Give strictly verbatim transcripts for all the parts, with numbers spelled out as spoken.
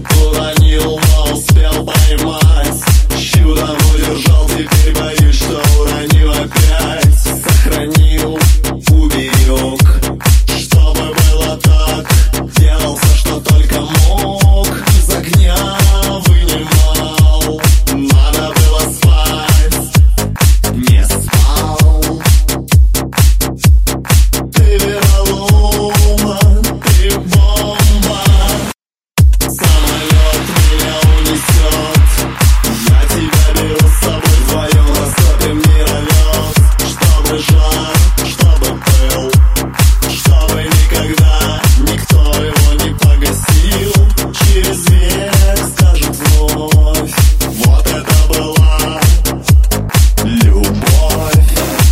Уронил, но успел поймать. Чудом удержал, теперь боюсь, что уроню опять. Сохранил, уберег, чтобы было так. Делал все, что только мог. Из огня вынимал. Надо было спать, не спал. Ты вероломна, ты бомба. Самолет меня унесет. Я тебя беру с собой вдвоем. Рассыпем мировед. Чтобы жар, чтобы пыл, чтобы никогда никто его не погасил. Через век скажут вновь: вот это была любовь.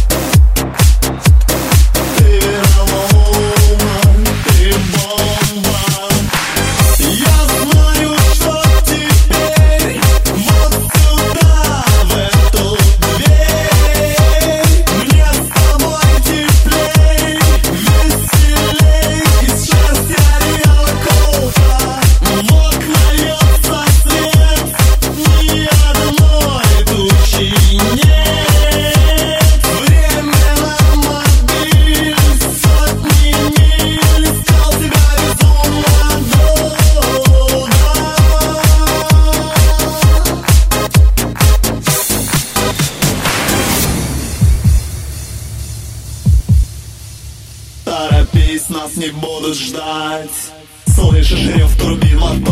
Ты вероломна, ты бомба. Я знаю, что теперь вот сюда, в эту дверь. Мне с тобой теплей, веселей. Из счастья релакоута в окна льется свет. Ни одной тучи нет. Время на мобиль, сотни миль. Искал тебя безумно долго. Торопись, нас не будут ждать. Слышишь рев турбин,